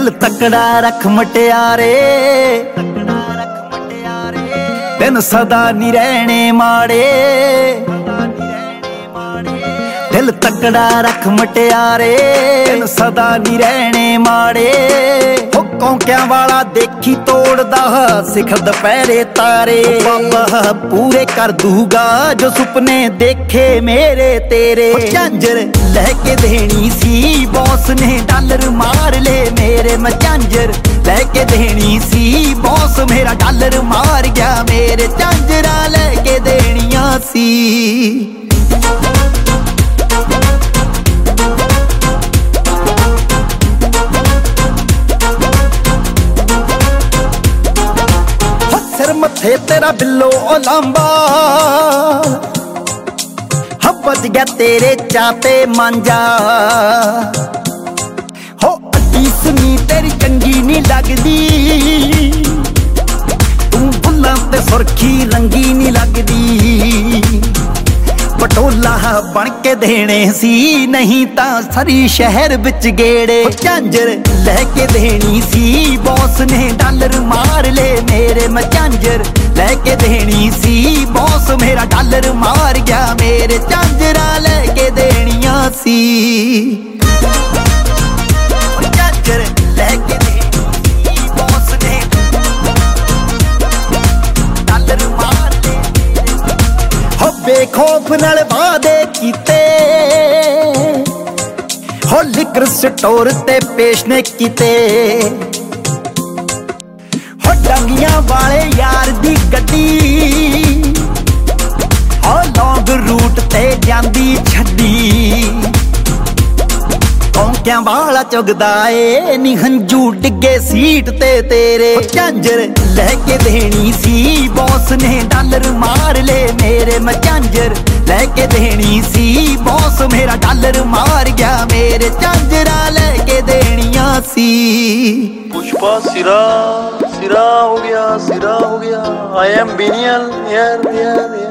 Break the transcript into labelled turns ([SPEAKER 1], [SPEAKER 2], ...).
[SPEAKER 1] दिल तकड़ा रख मटियारे, दिन सदा नी रहने माड़े। दिल तकड़ा रख मटियारे, दिन सदा नी रहने माड़े। हो कौंकियां वाला देखी तोड़दा सिख दुपहरे तारे। बाबा पूरे कर दूगा जो सुपने देखे मेरे तेरे। झांझर लैके देनी सी बॉस ने डॉलर मार ले मेरे। मैं झांझर लैके देनी सी बॉस मेरा डॉलर मार गया मेरे। झांझरा लैके देनियां सी। सिर मथे तेरा बिल्लो ओलांबा, बज गया तेरे चापे मांजा। हो अड्डी सुनी तेरी चंगी नी लगदी, तू बुल्लां ते सुरखी रंगी नी लगदी। पटोला बन के देने सी नहीं तां सरी शहर बिच गेड़े। झांझर लैके देनी सी बॉस ने डॉलर मार ले मेरे। मैं झांझर लैके देनी सी बॉस मेरा डॉलर मार गया मेरे। झांझरा लैके देनियां सी। झांझर लैके देनी सी बॉस ने डॉलर मार ले मेरे। हो बेखौफ नाल वादे कीते, हो लिकर स्टोर ते पेश ने कीते। हो डंगियां वाले यार दी गड्डी, हो लॉन्ग रूट ते जांदी छड्डी। कौंकियां वाला चुगदा ए नी हंजू डिगे सीट ते तेरे। झांझर लैके देनी सी बॉस ने डॉलर मार ले मेरे। मैं झांझर लैके देनी सी बॉस मेरा डॉलर मार गया मेरे। झांझरा लैके देनियां सी।
[SPEAKER 2] पुष्पा सिरा सिरा हो गया, सिरा हो गया। आई एम बिनियल यार यार यार।